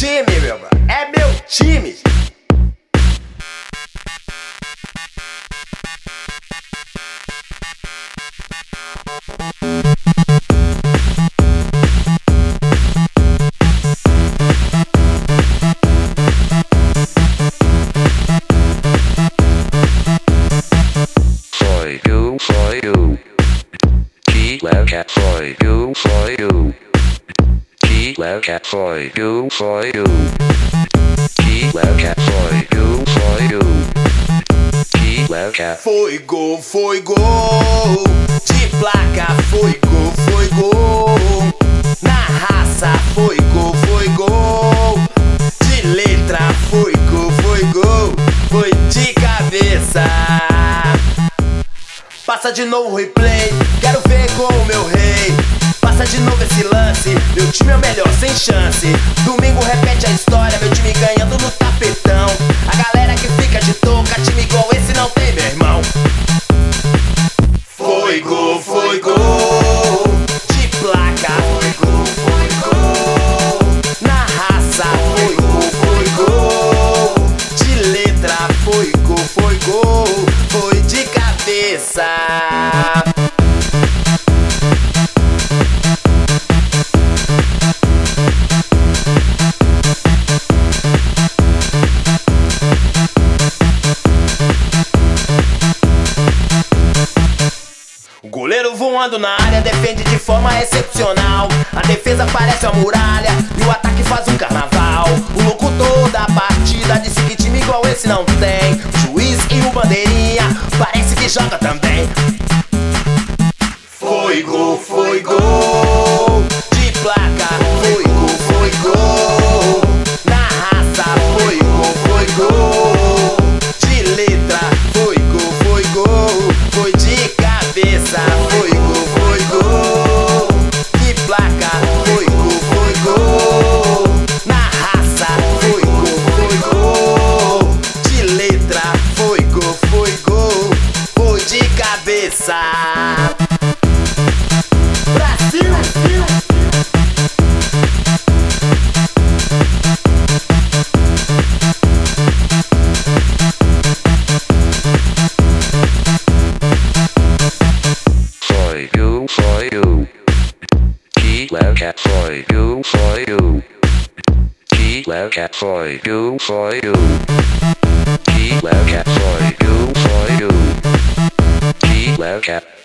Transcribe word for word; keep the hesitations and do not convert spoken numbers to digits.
time, meu brother, é meu time. For you, for you. G-Wildcat for you, for you. G-Wildcat for you, for you. G-Wildcat for you, for you. G-Wildcat. Foi gol, foi gol. De placa foi gol, foi gol. Na raça foi gol, foi gol. De letra foi gol, foi gol. Foi de cabeça. Passa de novo o replay, quero ver com o meu rei. Passa de novo esse lance, meu time é o melhor, sem chance. Domingo repete a história, meu time ganhando no tapetão. A galera que fica de touca, time igual esse não tem, meu irmão. Foi gol, foi gol. De placa, foi gol, foi gol. Na raça, foi gol, foi gol. De letra, foi gol, foi gol. Foi de cabeça. O goleiro voando na área defende de forma excepcional. A defesa parece uma muralha e o ataque faz um carnaval. O locutor da partida disse que time igual esse não tem. O juiz e o bandeirinha parece que joga também. Foi gol, foi gol. De placa foi gol, foi gol. Na raça foi gol, foi gol. De letra foi gol, foi gol. Foi de cabeça, foi gol, foi gol. De placa foi gol, foi gol. Na raça foi gol, foi gol. De letra foi gol, foi gol. Foi de cabeça. Brasil! For you, for you. G-Wildcat for you, for you. G-Wildcat for you, for you. G-Wildcat for you, for you. G-Wildcat.